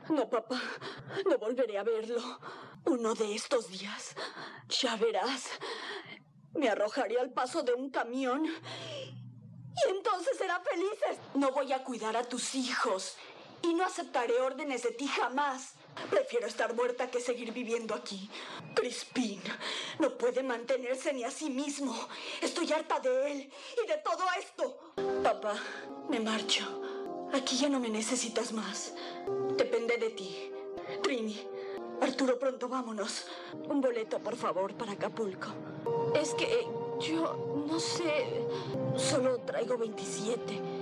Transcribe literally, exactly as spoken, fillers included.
No, papá. No volveré a verlo. Uno de estos días. Ya verás. Me arrojaré al paso de un camión. Y entonces serán felices. No voy a cuidar a tus hijos. Y no aceptaré órdenes de ti jamás. Prefiero estar muerta que seguir viviendo aquí. Crispin no puede mantenerse ni a sí mismo. Estoy harta de él y de todo esto. Papá, me marcho. Aquí ya no me necesitas más. Depende de ti. Trini, Arturo, pronto vámonos. Un boleto, por favor, para Acapulco. Es que yo no sé. Solo traigo veintisiete.